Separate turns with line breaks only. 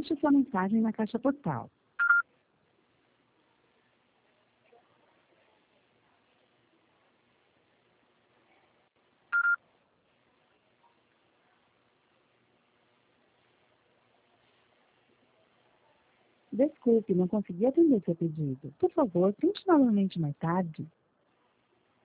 Deixe sua mensagem na caixa postal. Desculpe, não consegui atender seu pedido. Por favor, tente novamente mais tarde.